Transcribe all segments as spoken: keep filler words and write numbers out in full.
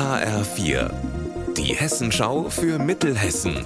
H R vier, die Hessenschau für Mittelhessen.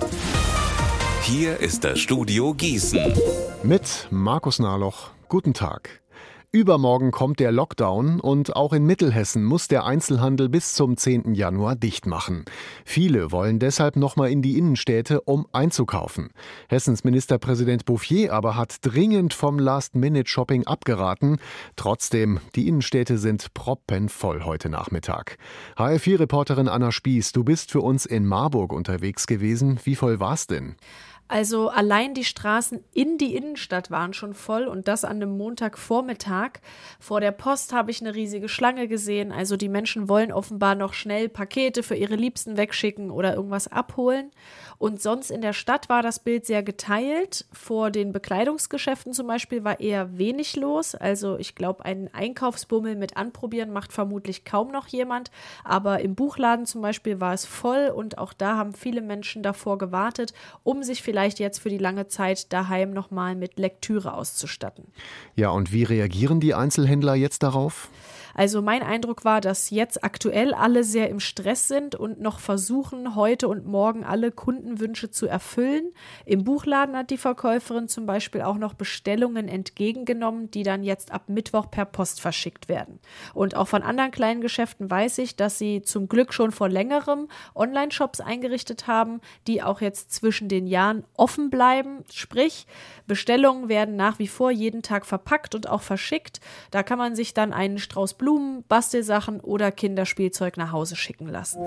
Hier ist das Studio Gießen. Mit Markus Nahloch. Guten Tag. Übermorgen kommt der Lockdown und auch in Mittelhessen muss der Einzelhandel bis zum zehnten Januar dicht machen. Viele wollen deshalb nochmal in die Innenstädte, um einzukaufen. Hessens Ministerpräsident Bouffier aber hat dringend vom Last-Minute-Shopping abgeraten. Trotzdem, die Innenstädte sind proppenvoll heute Nachmittag. H R vier Reporterin Anna Spieß, du bist für uns in Marburg unterwegs gewesen. Wie voll war's denn? Also allein die Straßen in die Innenstadt waren schon voll und das an einem Montagvormittag. Vor der Post habe ich eine riesige Schlange gesehen. Also die Menschen wollen offenbar noch schnell Pakete für ihre Liebsten wegschicken oder irgendwas abholen. Und sonst in der Stadt war das Bild sehr geteilt. Vor den Bekleidungsgeschäften zum Beispiel war eher wenig los. Also ich glaube, einen Einkaufsbummel mit Anprobieren macht vermutlich kaum noch jemand. Aber im Buchladen zum Beispiel war es voll und auch da haben viele Menschen davor gewartet, um sich vielleicht vielleicht jetzt für die lange Zeit daheim nochmal mit Lektüre auszustatten. Ja, und wie reagieren die Einzelhändler jetzt darauf? Also mein Eindruck war, dass jetzt aktuell alle sehr im Stress sind und noch versuchen, heute und morgen alle Kundenwünsche zu erfüllen. Im Buchladen hat die Verkäuferin zum Beispiel auch noch Bestellungen entgegengenommen, die dann jetzt ab Mittwoch per Post verschickt werden. Und auch von anderen kleinen Geschäften weiß ich, dass sie zum Glück schon vor längerem Online-Shops eingerichtet haben, die auch jetzt zwischen den Jahren offen bleiben. Sprich, Bestellungen werden nach wie vor jeden Tag verpackt und auch verschickt. Da kann man sich dann einen Strauß Blumen, Bastelsachen oder Kinderspielzeug nach Hause schicken lassen.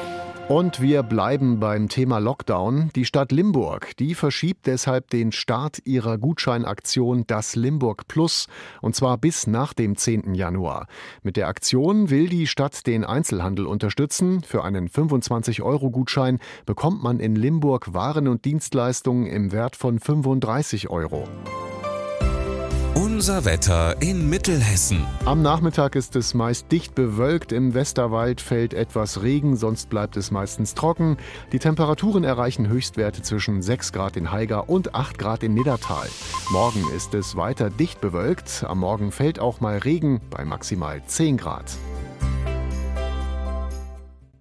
Und wir bleiben beim Thema Lockdown. Die Stadt Limburg, die verschiebt deshalb den Start ihrer Gutscheinaktion Das Limburg Plus, und zwar bis nach dem zehnten Januar. Mit der Aktion will die Stadt den Einzelhandel unterstützen. Für einen fünfundzwanzig-Euro-Gutschein bekommt man in Limburg Waren und Dienstleistungen im Wert von fünfunddreißig Euro. Unser Wetter in Mittelhessen. Am Nachmittag ist es meist dicht bewölkt, im Westerwald fällt etwas Regen, sonst bleibt es meistens trocken. Die Temperaturen erreichen Höchstwerte zwischen sechs Grad in Haiga und acht Grad in Niddertal. Morgen ist es weiter dicht bewölkt, am Morgen fällt auch mal Regen bei maximal zehn Grad.